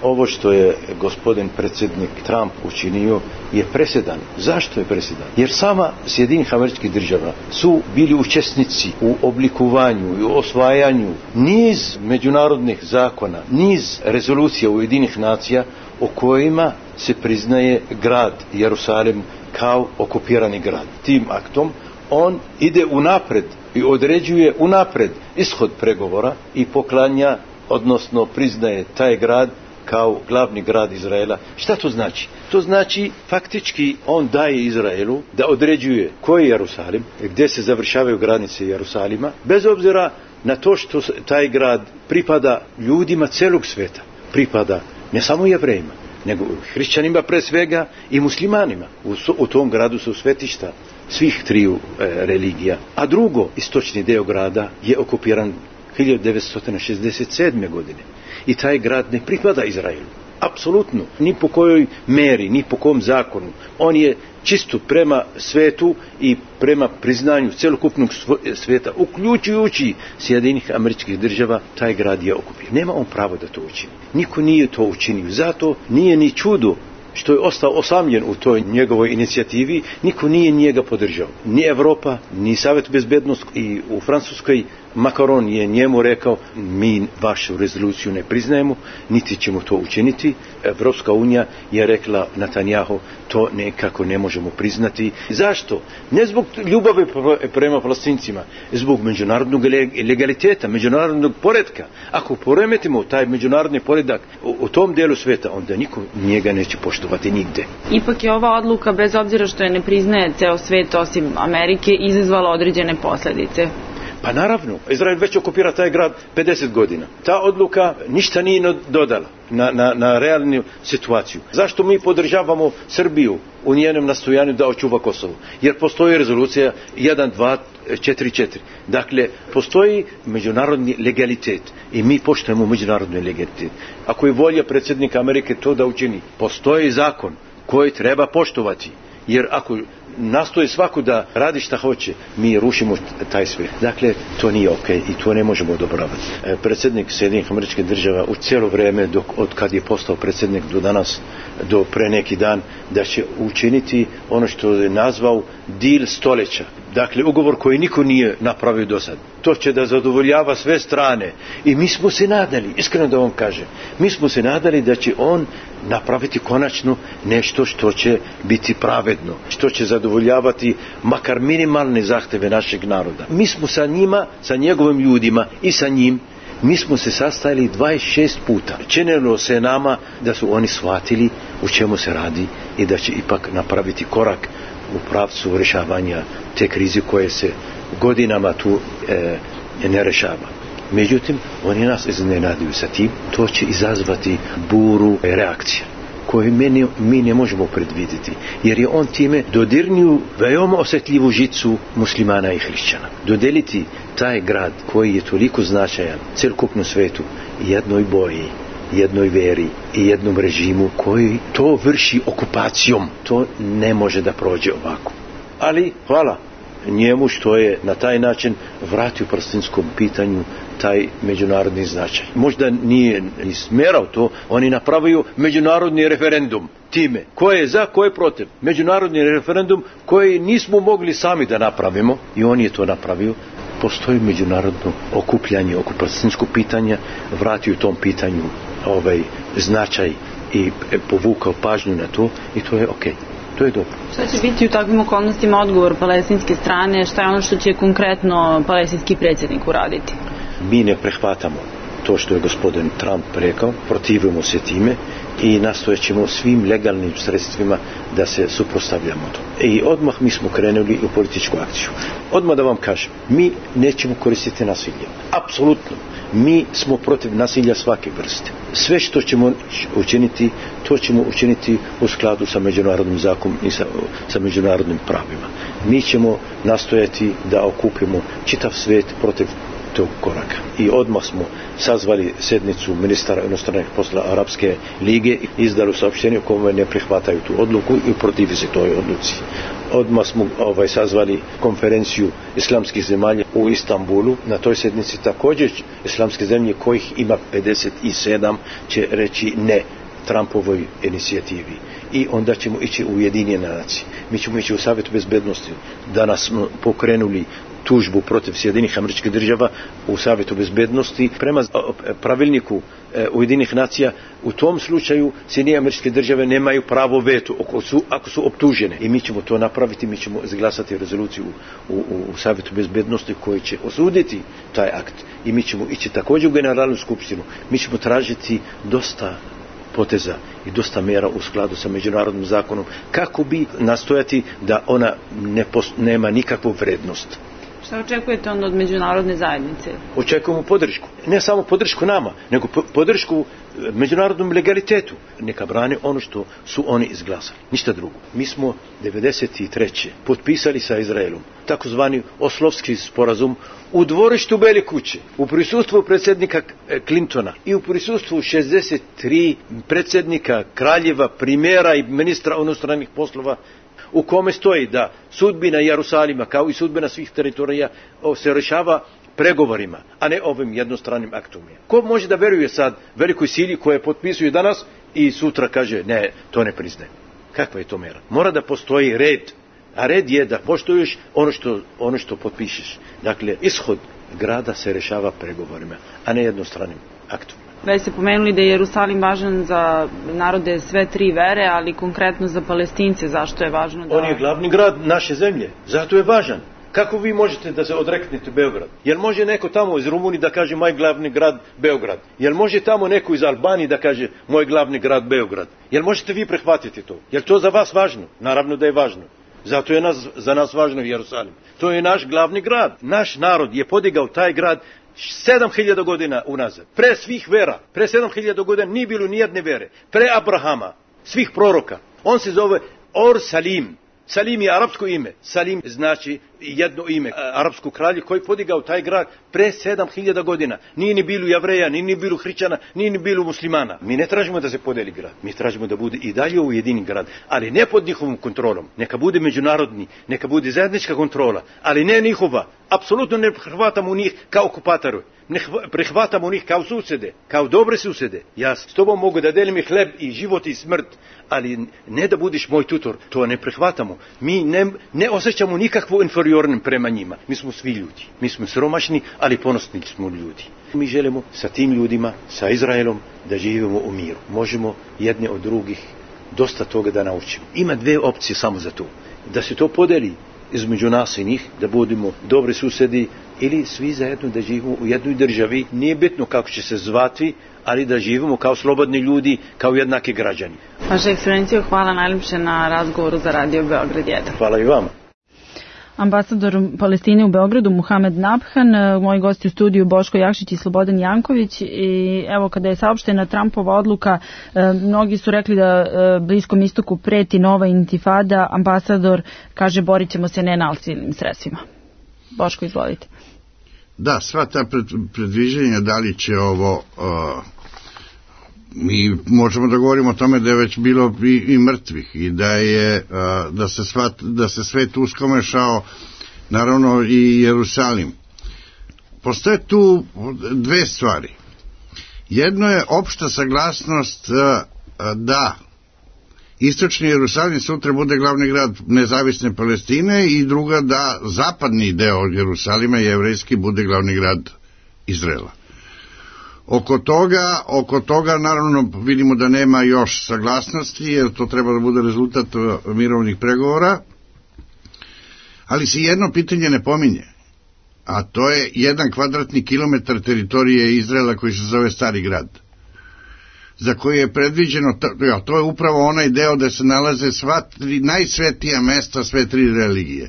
ovo što je gospodin predsjednik Trump učinio je presedan. Zašto je presedan? Jer sama Sjedinjenih Američkih Država su bili učesnici u oblikovanju i osvajanju niz međunarodnih zakona, niz rezolucija Ujedinjenih nacija o kojima se priznaje grad Jerusalim kao okupirani grad. Tim aktom on ide unapred i određuje unapred ishod pregovora i poklanja, odnosno priznaje taj grad kao glavni grad Izraela. Šta to znači? To znači faktički on daje Izraelu da određuje koji je Jerusalim, gdje se završavaju granice Jerusalima, bez obzira na to što taj grad pripada ljudima celog sveta. Pripada ne samo Jevrejima, nego hrišćanima pre svega i muslimanima. U, u tom gradu su svetišta svih triju e, religija. A drugo, istočni deo grada je okupiran hiljadu devetsto šezdeset sedme. godine. I taj grad ne pripada Izraelu. Apsolutno. Ni po kojoj meri, ni po kom zakonu. On je čisto prema svetu i prema priznanju celokupnog sveta, uključujući Sjedinjenih Američkih Država, taj grad je okupiran. Nema on pravo da to učini. Niko nije to učinio. Zato nije ni čudo što je ostao osamljen u toj njegovoj inicijativi, niko nije njega podržao. Ni Evropa, ni Savjet bezbednosti. I u Francuskoj Macron je njemu rekao, mi vašu rezoluciju ne priznajemo, niti ćemo to učiniti. Evropska unija je rekla Netanjahu, to nekako ne možemo priznati. Zašto? Ne zbog ljubavi prema Palestincima, zbog međunarodnog legaliteta, međunarodnog poretka. Ako poremetimo taj međunarodni poredak u, u tom delu sveta, onda niko njega neće poštovati nigde. Ipak je ova odluka, bez obzira što je ne priznaje ceo svet osim Amerike, izazvala određene posljedice. Pa naravno, Izrael već okupira taj grad pedeset godina. Ta odluka ništa nije dodala na, na, na realnu situaciju. Zašto mi podržavamo Srbiju u njenom nastojanju da očuva Kosovo? Jer postoji rezolucija jedan dva četiri četiri. Dakle, postoji međunarodni legalitet i mi poštujemo međunarodni legalitet. Ako je volja predsjednika Amerike to da učini, postoji zakon koji treba poštovati. Jer ako nastoji svako da radi šta hoće, mi rušimo taj svijet. Dakle, to nije ok i to ne možemo odobravati. E, predsjednik Sjedinjenih Američkih Država u cijelo vrijeme, dok, od kad je postao predsjednik do danas, do pre neki dan, da će učiniti ono što je nazvao deal stoljeća. Dakle, ugovor koji niko nije napravio do sad. To će da zadovoljava sve strane. I mi smo se nadali, iskreno da vam kažem, mi smo se nadali da će on napraviti konačno nešto što će biti pravedno, što će zadovoljavati makar minimalne zahteve našeg naroda. Mi smo sa njima, sa njegovim ljudima i sa njim, mi smo se sastajali dvadeset šest puta. Činilo se nama da su oni shvatili u čemu se radi i da će ipak napraviti korak u pravcu rješavanja te krize koje se godinama tu e, ne rješava. Međutim, oni nas iznenaduju sa tim. To će izazvati buru reakcija koju mi, mi ne možemo predvidjeti. Jer je on time dodirnio veoma osjetljivu žicu muslimana i hrišćana. Dodeliti taj grad koji je toliko značajan celokupnom svetu jednoj boji, jednoj veri i jednom režimu koji to vrši okupacijom, to ne može da prođe ovako. Ali hvala njemu što je na taj način vratio palestinskom pitanju taj međunarodni značaj. Možda nije ni smerao to, on je napravio međunarodni referendum time. Ko je za, ko je protiv? Međunarodni referendum koji nismo mogli sami da napravimo i on je to napravio. Postoji međunarodno okupljanje oko palestinskog pitanja, vratio tom pitanju ovaj značaj i povukao pažnju na to i to je okej. To je dobro. Šta će biti u takvim okolnostima odgovor palestinske strane? Šta je ono što će konkretno palestinski predsjednik uraditi? Mi ne prehvatamo to što je gospodin Trump rekao, protivimo se time i nastojećemo svim legalnim sredstvima da se suprotstavljamo to. I odmah mi smo krenuli u političku akciju. Odmah da vam kažem, mi nećemo koristiti nasilje. Apsolutno. Mi smo protiv nasilja svake vrste. Sve što ćemo učiniti, to ćemo učiniti u skladu sa međunarodnim zakonom i sa, sa međunarodnim pravima. Mi ćemo nastojati da okupimo čitav svijet protiv tog koraka. I odmah smo sazvali sednicu ministara inostranih posla Arapske lige i izdali saopštenje u kome ne prihvataju tu odluku i protivi se toj odluci. Odmah smo ovaj, sazvali konferenciju islamskih zemalja u Istanbulu. Na toj sednici također islamske zemlje, kojih ima pedeset sedam, će reći ne Trumpovoj inicijativi. I onda ćemo ići u Ujedinjene nacije. Mi ćemo ići u Savjetu bezbednosti. Danas smo pokrenuli tužbu protiv Sjedinjenih Američkih Država u Savjetu bezbednosti prema pravilniku Ujedinjenih nacija. U tom slučaju Sjedinjene Američke Države nemaju pravo veto ako su, ako su optužene. I mi ćemo to napraviti, mi ćemo izglasati rezoluciju u, u, u Savjetu bezbednosti koji će osuditi taj akt. I mi ćemo ići također u Generalnu skupštinu. Mi ćemo tražiti dosta poteza i dosta mjera u skladu sa međunarodnim zakonom kako bi nastojati da ona ne pos, nema nikakvu vrednost. Šta očekujete onda od međunarodne zajednice? Očekujemo podršku. Ne samo podršku nama, nego podršku međunarodnom legalitetu. Neka brane ono što su oni izglasali. Ništa drugo. Mi smo devedeset treće potpisali sa Izraelom takozvani Oslovski sporazum u dvorištu Bele kuće, u prisustvu predsjednika Clintona i u prisustvu šezdeset tri predsjednika, kraljeva, primjera i ministra unutrašnjih poslova, u kome stoji da sudbina Jerusalima kao i sudbina svih teritorija se rješava pregovorima, a ne ovim jednostranim aktom. Ko može da veruje sad velikoj sili koja potpisuje danas i sutra kaže ne, to ne priznaje? Kakva je to mera? Mora da postoji red, a red je da poštuješ ono što, ono što potpišeš. Dakle, ishod grada se rješava pregovorima, a ne jednostranim aktom. Već ste pomenuli da je Jerusalim važan za narode sve tri vere, ali konkretno za Palestince. Zašto je važno da... On je glavni grad naše zemlje, zato je važan. Kako vi možete da se odreknete Beograd? Jel može neko tamo iz Rumunije da kaže moj glavni grad Beograd? Jel može tamo neko iz Albanije da kaže moj glavni grad Beograd? Jel možete vi prihvatiti to? Jel to za vas važno? Naravno da je važno. Zato je nas, za nas važno Jerusalim. To je naš glavni grad. Naš narod je podigao taj grad sedam hiljada godina unazad. Pre svih vera. Pre sedam hiljada godina nije bilo nijedne vere. Pre Abrahama, svih proroka. On se zove Or Salim. Salim je arapsko ime. Salim znači jedno ime. Arapsko kralje koji podigao taj grad pre sedam hiljada godina. Nije ni bilo Jevreja, nije ni bilo hrišćana, nije ni bilo muslimana. Mi ne tražimo da se podeli grad. Mi tražimo da bude i dalje ujedinjen grad, ali ne pod njihovom kontrolom. Neka bude međunarodni, neka bude zajednička kontrola, ali ne njihova. Apsolutno ne prihvatamo njih kao okupatori. Ne prihvatamo njih kao susede, kao dobre susede. Ja s tobom mogu da delim i hleb i život i smrt, ali ne da budiš moj tutor. To ne prihvatamo. Mi ne, ne osjećamo nikakvu inferiornim prema njima. Mi smo svi ljudi. Mi smo siromašni, ali ponosni smo ljudi. Mi želimo sa tim ljudima, sa Izraelom, da živimo u miru. Možemo jedne od drugih dosta toga da naučimo. Ima dve opcije samo za to. Da se to podeli između nas i njih, da budemo dobri susedi, ili svi zajedno da živimo u jednoj državi. Nije bitno kako će se zvati, ali da živimo kao slobodni ljudi, kao jednaki građani. Vaša ekscelencijo, hvala najljepše na razgovoru za Radio Beograd jedan. Hvala i vama. Ambasador Palestine u Beogradu Muhamed Nabhan, moji gosti u studiju Boško Jakšić i Slobodan Janković. I evo, kada je saopštena Trumpova odluka, mnogi su rekli da Bliskom istoku preti nova intifada. Ambasador kaže borit ćemo se nenasilnim sredstvima. Boško, izvolite. Da, sva ta pred, predviđenja da li će ovo uh, mi možemo da govorimo o tome da je već bilo i, i mrtvih i da je uh, da se sva, da se svet uskomešao, naravno i Jerusalim. Postoje tu dve stvari. Jedno je opšta saglasnost uh, da istočni Jerusalim sutra bude glavni grad nezavisne Palestine i druga da zapadni deo Jerusalima, jevrejski, bude glavni grad Izraela. Oko toga, oko toga naravno vidimo da nema još saglasnosti, jer to treba da bude rezultat mirovnih pregovora, ali se jedno pitanje ne pominje, a to je jedan kvadratni kilometar teritorije Izraela koji se zove Stari grad, za koje je predviđeno, to, to je upravo onaj deo da se nalaze sva tri najsvetija mesta sve tri religije.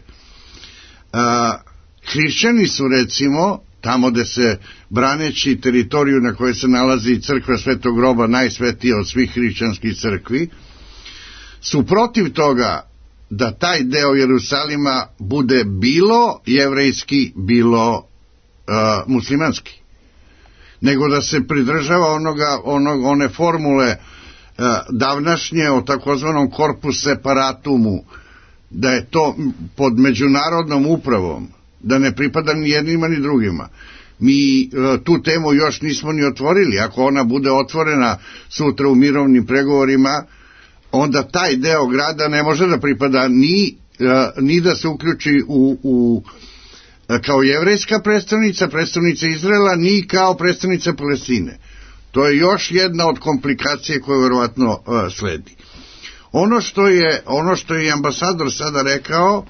A, hrišćani su recimo tamo gde se, braneći teritoriju na kojoj se nalazi crkva Svetog groba, najsvetija od svih hrišćanskih crkvi, su protiv toga da taj deo Jerusalima bude bilo jevrejski, bilo a, muslimanski, nego da se pridržava onoga, onog, one formule a, davnašnje o takozvanom corpus separatumu, da je to pod međunarodnom upravom, da ne pripada ni jednima ni drugima. Mi a, tu temu još nismo ni otvorili. Ako ona bude otvorena sutra u mirovnim pregovorima, onda taj deo grada ne može da pripada ni, a, ni da se uključi u, u kao jevrejska predstavnica, predstavnica Izraela, ni kao predstavnica Palestine. To je još jedna od komplikacije koje verovatno uh, sledi. Ono što je, ono što je ambasador sada rekao,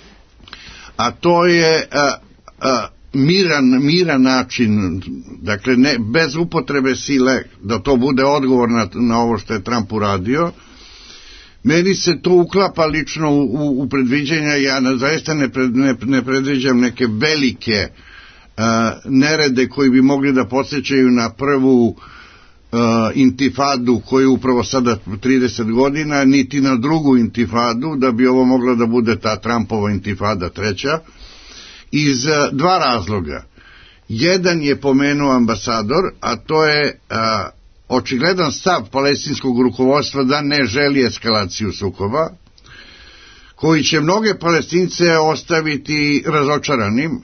a to je uh, uh, miran, miran način, dakle ne, bez upotrebe sile, da to bude odgovor na, na ovo što je Trump uradio. Meni se to uklapa lično u, u, u predviđenja, ja na, zaista ne, pred, ne, ne predviđam neke velike uh, nerede koji bi mogli da podsjećaju na prvu uh, intifadu koju upravo sada trideset godina, niti na drugu intifadu, da bi ovo mogla da bude ta Trumpova intifada treća, iz uh, dva razloga. Jedan je pomenuo ambasador, a to je uh, očigledan stav palestinskog rukovodstva da ne želi eskalaciju sukoba, koji će mnoge Palestince ostaviti razočaranim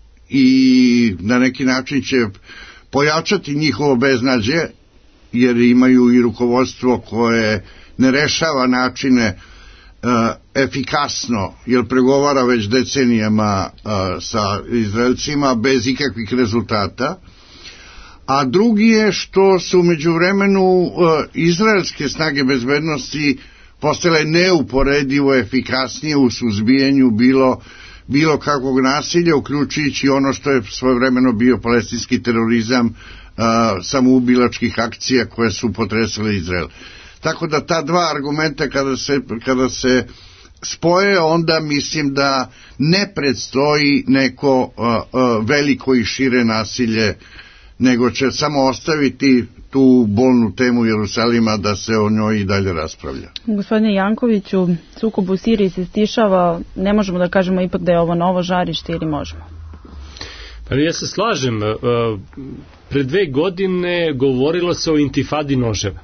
i na neki način će pojačati njihovo beznađe, jer imaju i rukovodstvo koje ne rešava načine uh, efikasno, jer pregovara već decenijama uh, sa Izraelcima bez ikakvih rezultata. A drugi je što su međuvremenu uh, izraelske snage bezbednosti postale neuporedivo efikasnije u suzbijanju bilo, bilo kakvog nasilja, uključujući ono što je svojevremeno bio palestinski terorizam, uh, samoubilačkih akcija koje su potresale Izrael. Tako da ta dva argumenta kada se, kada se spoje, onda mislim da ne predstoji neko uh, uh, veliko i šire nasilje, nego će samo ostaviti tu bolnu temu Jerusalima da se o njoj i dalje raspravlja. Gospodine Jankoviću, sukob u Siriji se stišava, ne možemo da kažemo ipak da je ovo novo žarište ili možemo? Pa ja se slažem, pre dve godine govorilo se o intifadi noževa.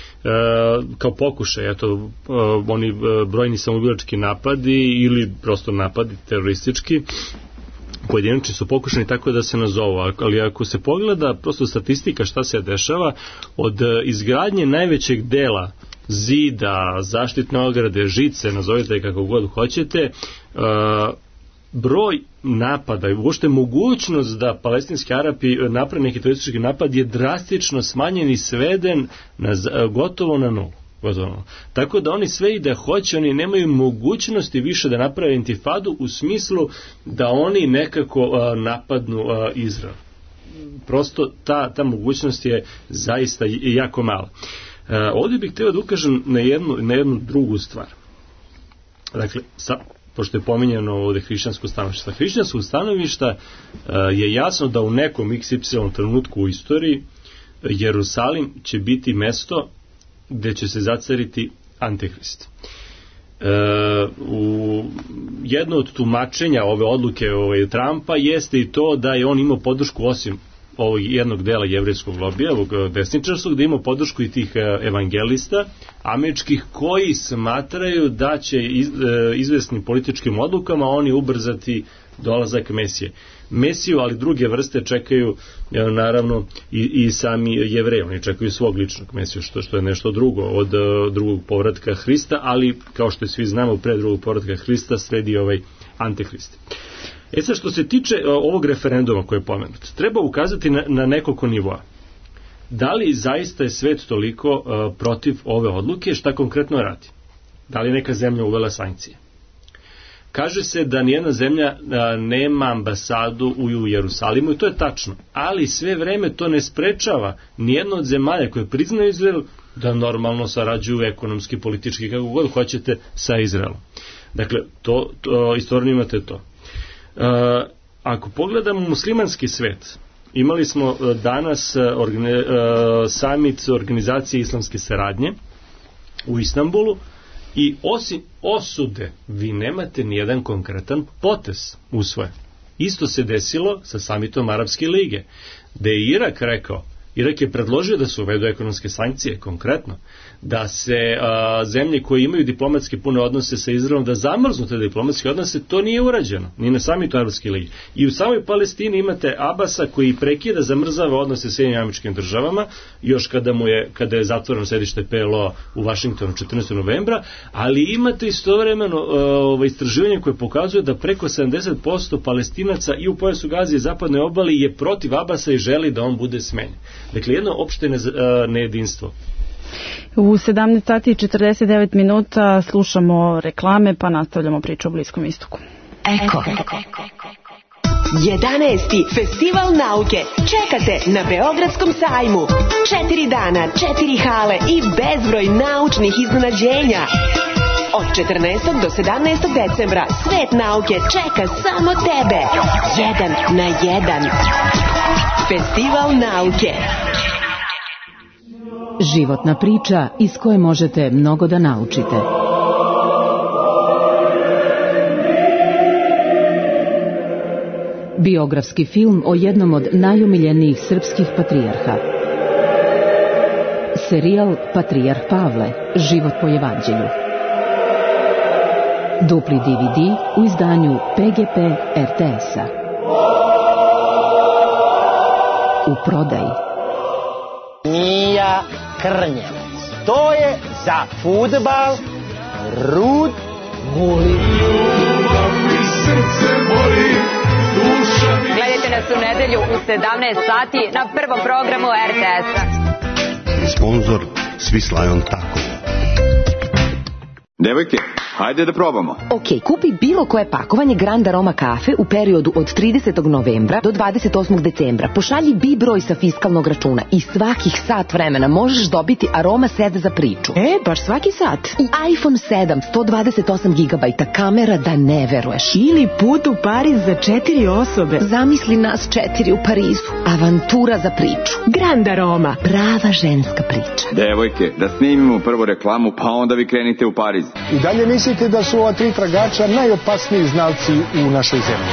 Kao pokušaj, eto, oni brojni samoubilački napadi ili prosto napadi teroristički, pojedinačni su pokušani tako da se nazovu, ali ako se pogleda prosto statistika šta se dešava, od izgradnje najvećeg dela zida, zaštitne ograde, žice, nazovite kako god hoćete, broj napada i uopšte mogućnost da palestinski Arapi naprave neki teroristički napad je drastično smanjen i sveden na, gotovo na nulu. Gotovo. Tako da oni sve i da hoće, oni nemaju mogućnosti više da naprave intifadu u smislu da oni nekako a, napadnu a, Izrael. Prosto ta, ta mogućnost je zaista jako mala. A, ovdje bih htio da ukažem na jednu, na jednu drugu stvar. Dakle, sa, pošto je pominjeno ovdje hrišćansko stanovište. Sa hrišćanskog stanovišta a, je jasno da u nekom iks ipsilon trenutku u istoriji Jerusalim će biti mesto gde će se zacariti Antihrist. E, u jedno od tumačenja ove odluke ovaj, Trumpa jeste i to da je on imao podršku osim ovog jednog dela jevrejskog lobija, ovog desničarskog, da ima podršku i tih evangelista američkih koji smatraju da će iz, izvesnim političkim odlukama oni ubrzati dolazak Mesije. Mesiju, ali druge vrste čekaju naravno i, i sami Jevreji, oni čekaju svog ličnog Mesiju, što, što je nešto drugo od uh, drugog povratka Hrista, ali kao što svi znamo, pre drugog povratka Hrista sledi ovaj Antihrist. E sad, što se tiče uh, ovog referenduma koji je pomenut, treba ukazati na, na nekoliko nivoa. Da li zaista je svet toliko uh, protiv ove odluke, šta konkretno radi? Da li neka zemlja uvela sankcije? Kaže se da nijedna zemlja a, nema ambasadu u, u Jerusalimu i to je tačno, ali sve vreme to ne sprečava nijedno od zemalja koje priznaju Izrael da normalno sarađuju ekonomski, politički, kako god hoćete sa Izraelom. Dakle, to, to istorno imate to. A, ako pogledamo muslimanski svet, imali smo danas organi, a, summit organizacije islamske saradnje u Istanbulu, i osim osude, vi nemate nijedan konkretan potez usvojen. Isto se desilo sa samitom Arapske lige, da je Irak rekao, Irak je predložio da se uvedu ekonomske sankcije, konkretno, da se a, zemlje koje imaju diplomatske pune odnose sa Izraelom, da zamrznu te diplomatske odnose, to nije urađeno, ni na samitu Arapske lige. I u samoj Palestini imate Abasa koji prekida, zamrzava odnose sa Sjedinjenim Američkim Državama, još kada, mu je, kada je zatvoreno sedište P L O u Vašingtonu četrnaestog novembra, ali imate istovremeno ovo istraživanje koje pokazuje da preko sedamdeset posto Palestinaca i u pojasu Gaze i zapadnoj obali je protiv Abasa i želi da on bude smenjen. Dakle, jedno opšte nejedinstvo. U sedamnaest sati i četrdeset devet minuta slušamo reklame, pa nastavljamo priču o Bliskom istoku. Eko. jedanaesti Festival nauke čekate na Beogradskom sajmu. Četiri dana, četiri hale i bezbroj naučnih iznenađenja. Od četrnaestog do sedamnaestog decembra svet nauke čeka samo tebe. Jedan na jedan. Festival nauke. Životna priča iz koje možete mnogo da naučite. Biografski film o jednom od najomiljenijih srpskih patrijarha. Serijal Patrijarh Pavle, život po evanđelju. Dupli D V D u izdanju P G P R T S-a. U prodaji. Mija Krnjevac. To je za fudbal Rud Guli. Gledajte nas u nedelju u sedamnaest sati na prvom programu R T S-a. Sponzor Swiss Tako. Devojke, hajde da probamo. Ok, kupi bilo koje pakovanje Grand Aroma kafe u periodu od tridesetog novembra do dvadeset osmog decembra. Pošalji B broj sa fiskalnog računa i svakih sat vremena možeš dobiti Aroma set za priču. E, baš svaki sat. I iPhone sedam, sto dvadeset osam gigabajta, kamera da ne veruješ. Ili put u Pariz za četiri osobe. Zamisli nas četiri u Parizu. Avantura za priču. Grand Aroma. Prava ženska priča. Devojke, da snimimo prvu reklamu, pa onda vi krenite u Pariz. I dalje mislite da su ova tri tragača najopasniji znalci u našoj zemlji?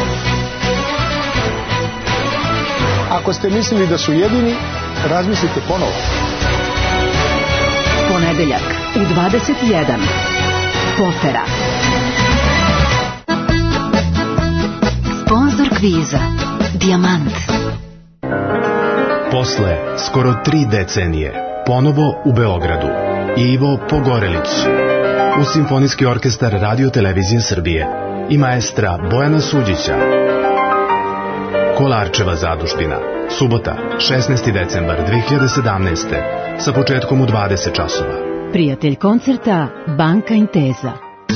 Ako ste mislili da su jedini, razmislite ponovo. Ponedeljak u dvadeset jedan. Potera. Sponzor kviza Dijamant. Posle skoro tri decenije ponovo u Beogradu Ivo Pogorelić u Simfonijski orkestar Radio Televizije Srbije i maestra Bojana Suđića. Kolarčeva zadužbina, subota, šesnaesti decembar dve hiljade sedamnaeste. sa početkom u dvadeset časova. Prijatelj koncerta Banka Inteza.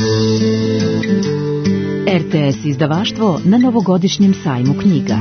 R T S izdavaštvo na novogodišnjem sajmu knjiga.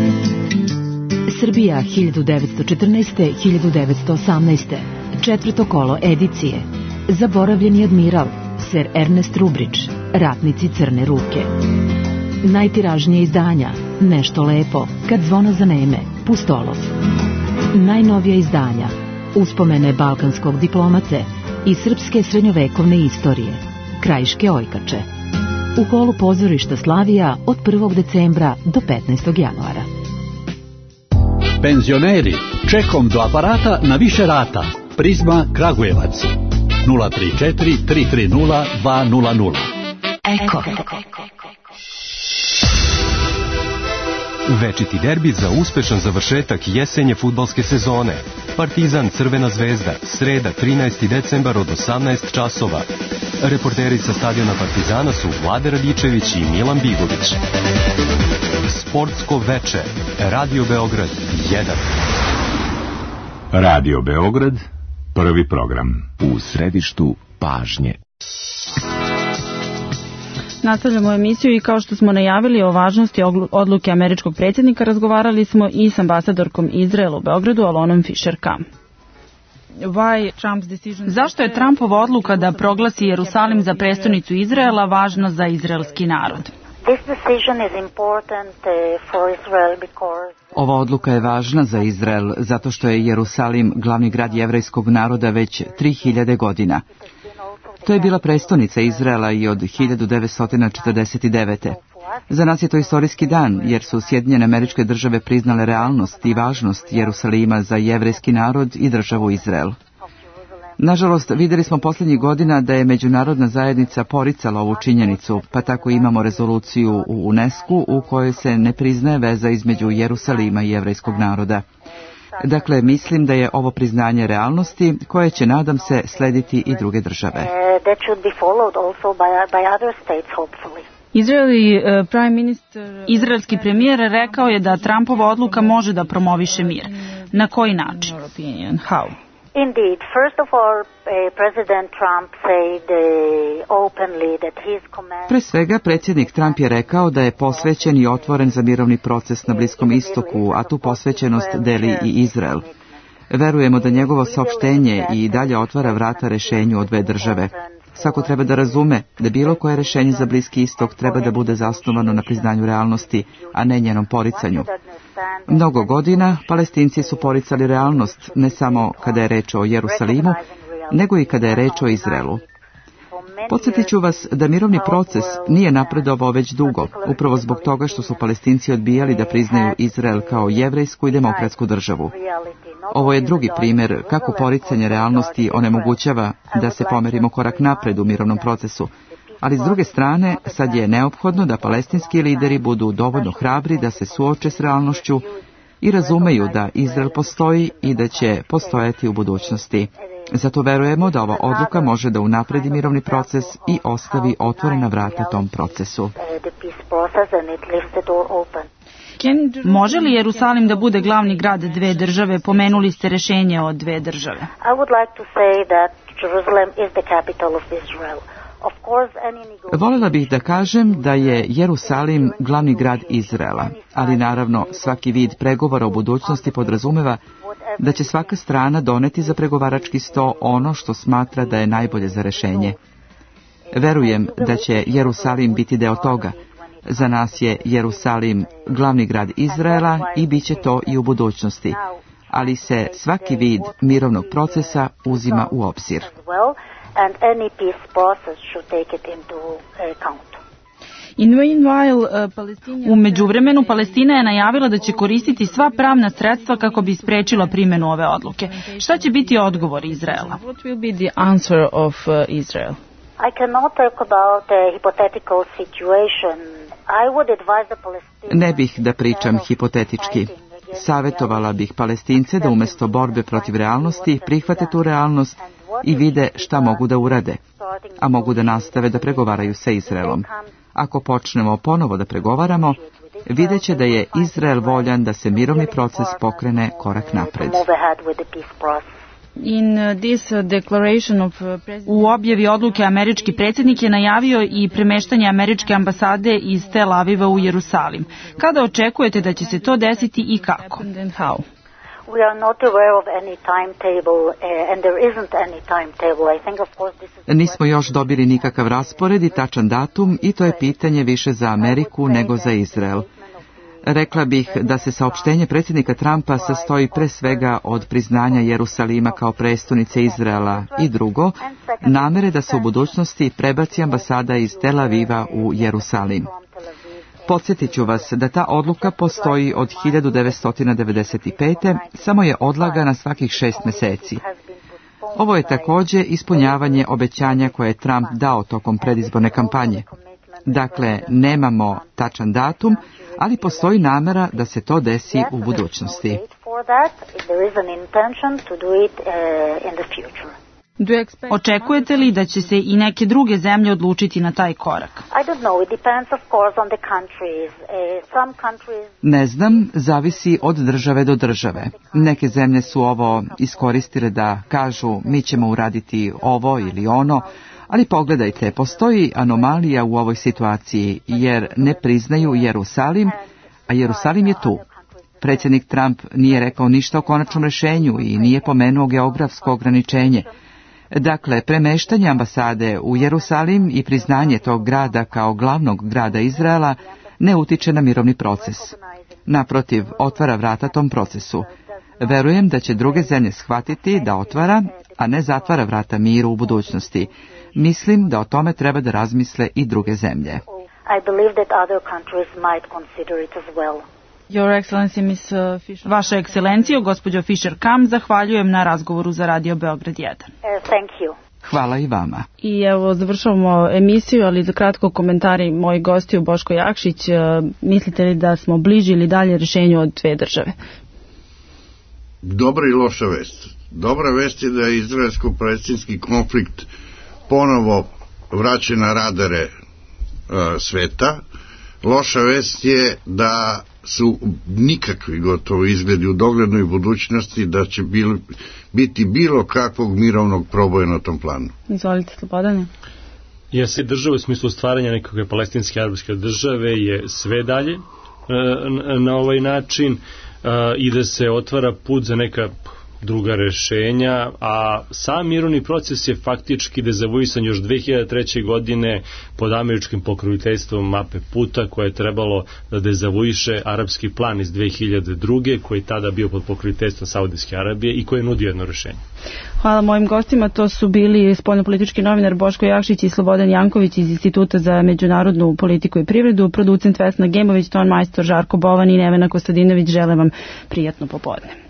Srbija hiljadu devetsto četrnaeste do hiljadu devetsto osamnaeste. Četvrto kolo edicije. Zaboravljeni admiral, ser Ernest Rubrić, Ratnici crne ruke. Najtiražnije izdanja, Nešto lepo, Kad zvona zaneme, Pustolov. Najnovija izdanja, Uspomene balkanskog diplomace i srpske srednjovekovne istorije, Krajiške ojkače. U holu pozorišta Slavija od prvog decembra do petnaestog januara. Penzioneri, čekom do aparata na više rata. Prizma Kragujevac. nula tri četiri tri tri nula dva nula nula. Eko. Večiti derbi za uspešan završetak jesenje fudbalske sezone. Partizan Crvena zvezda, sreda trinaesti decembar od osamnaest časova. Reporteri sa stadiona Partizana su Vlade Radičević i Milan Bigović. Sportsko veče, Radio Beograd jedan. Radio Beograd, prvi program. U središtu pažnje. Nastavljamo emisiju i kao što smo najavili o važnosti odluke američkog predsjednika, razgovarali smo i s ambasadorkom Izraela u Beogradu, Alonom Fischer-Kam. Zašto je Trumpova odluka da proglasi Jerusalim za prestonicu Izraela važna za izraelski narod? Ova odluka je važna za Izrael zato što je Jerusalim glavni grad jevrejskog naroda već tri hiljade godina. To je bila prestonica Izraela i od hiljadu devetsto četrdeset devete. Za nas je to istorijski dan, jer su Sjedinjene Američke Države priznale realnost i važnost Jerusalima za jevrejski narod i državu Izrael. Nažalost, vidjeli smo posljednjih godina da je međunarodna zajednica poricala ovu činjenicu, pa tako imamo rezoluciju u UNESCO u kojoj se ne priznaje veza između Jerusalima i jevrejskog naroda. Dakle, mislim da je ovo priznanje realnosti koje će, nadam se, slediti i druge države. Izraeli, uh, prime minister, izraelski premijer rekao je da Trumpova odluka može da promoviše mir. Na koji način? How? Indeed, first of all, uh, President Trump said uh, openly that his command... Pre svega, predsjednik Trump je rekao da je posvećen i otvoren za mirovni proces na Bliskom istoku, a tu posvećenost deli i Izrael. Verujemo da njegovo saopštenje i dalje otvara vrata rešenju od dve države. Svako treba da razume da bilo koje rešenje za Bliski istok treba da bude zasnovano na priznanju realnosti, a ne njenom poricanju. Mnogo godina Palestinci su poricali realnost, ne samo kada je reč o Jerusalimu, nego i kada je reč o Izraelu. Podsjetit ću vas da mirovni proces nije napredovao već dugo, upravo zbog toga što su Palestinci odbijali da priznaju Izrael kao jevrejsku i demokratsku državu. Ovo je drugi primjer kako poricanje realnosti onemogućava da se pomerimo korak napred u mirovnom procesu. Ali s druge strane, sad je neophodno da palestinski lideri budu dovoljno hrabri da se suoče s realnošću i razumeju da Izrael postoji i da će postojati u budućnosti. Zato verujemo da ova odluka može da unapredi mirovni proces i ostavi otvorena vrata tom procesu. Može li Jerusalim da bude glavni grad dve države? Pomenuli ste rešenje od dve države. Voljela bih da kažem da je Jerusalim glavni grad Izraela, ali naravno svaki vid pregovora o budućnosti podrazumeva da će svaka strana doneti za pregovarački sto ono što smatra da je najbolje za rešenje. Verujem da će Jerusalim biti deo toga. Za nas je Jerusalim glavni grad Izraela i bit će to i u budućnosti, ali se svaki vid mirovnog procesa uzima u obzir. U međuvremenu Palestina je najavila da će koristiti sva pravna sredstva kako bi sprečila primjenu ove odluke. Šta će biti odgovor Izraela? What will be the answer of Israel? I cannot talk about a hypothetical situation. I would advise the Palestinians... Ne bih da pričam hipotetički. Savjetovala bih Palestince da umjesto borbe protiv realnosti prihvate tu realnost i vide šta mogu da urade, a mogu da nastave da pregovaraju sa Izraelom. Ako počnemo ponovo da pregovaramo, vidjet će da je Izrael voljan da se mirovni proces pokrene korak napred. In this declaration of u objavi odluke američki predsjednik je najavio i premeštanje američke ambasade iz Tel Aviva u Jerusalim. Kada očekujete da će se to desiti i kako? We are not aware of any timetable uh, and there isn't any timetable. I think of course this is... Nismo još dobili nikakav raspored i tačan datum i to je pitanje više za Ameriku nego za Izrael. Rekla bih da se saopštenje predsjednika Trumpa sastoji pre svega od priznanja Jerusalima kao prestonice Izraela i drugo, namere da se u budućnosti prebaci ambasada iz Tel Aviva u Jerusalim. Podsjetit ću vas da ta odluka postoji od hiljadu devetsto devedeset pete. Samo je odlagana svakih šest meseci. Ovo je također ispunjavanje obećanja koje je Trump dao tokom predizborne kampanje. Dakle, nemamo tačan datum, ali postoji namera da se to desi u budućnosti. Očekujete li da će se i neke druge zemlje odlučiti na taj korak? Ne znam, zavisi od države do države. Neke zemlje su ovo iskoristile da kažu mi ćemo uraditi ovo ili ono, ali pogledajte, postoji anomalija u ovoj situaciji jer ne priznaju Jerusalim, a Jerusalim je tu. Predsjednik Trump nije rekao ništa o konačnom rešenju i nije pomenuo geografsko ograničenje. Dakle, premeštanje ambasade u Jerusalim i priznanje tog grada kao glavnog grada Izraela ne utiče na mirovni proces. Naprotiv, otvara vrata tom procesu. Verujem da će druge zemlje shvatiti da otvara, a ne zatvara vrata miru u budućnosti. Mislim da o tome treba da razmisle i druge zemlje. I believe that other countries might consider it as well. Your Excellency, Miss Fisher. Vaša ekscelencijo, gospođo Fischer-Kam, zahvaljujem na razgovoru za Radio Beograd jedan. Uh, thank you. Hvala i vama. I evo, završavamo emisiju, ali za kratko komentari mojih gostiju. Boško Jakšić, mislite li da smo bliži ili dalje rešenju od dve države? Dobra i loša vest. Dobra vest je da je izraelsko-palestinski konflikt ponovo vraćen na radare uh, sveta. Loša vest je da su nikakvi gotovo izgledi u doglednoj budućnosti da će bil, biti bilo kakvog mirovnog proboja na tom planu. Izvolite, Slobodane. Jeste, država u smislu stvaranja nekakve palestinske arapske države je sve dalje e, na, na ovaj način e, i da se otvara put za neka druga rešenja, a sam mirovni proces je faktički dezavuisan još dve hiljade treće. godine pod američkim pokroviteljstvom mape puta koje je trebalo da dezavuiše arapski plan iz dve hiljade druge. koji je tada bio pod pokroviteljstvom Saudijske Arabije i koji je nudio jedno rešenje. Hvala mojim gostima, to su bili spoljnopolitički novinar Boško Jakšić i Slobodan Janković iz Instituta za međunarodnu politiku i privredu, producent Vesna Gemović, ton majstor Žarko Bovan i Nevena Kostadinović. Želim vam prijatno popodne.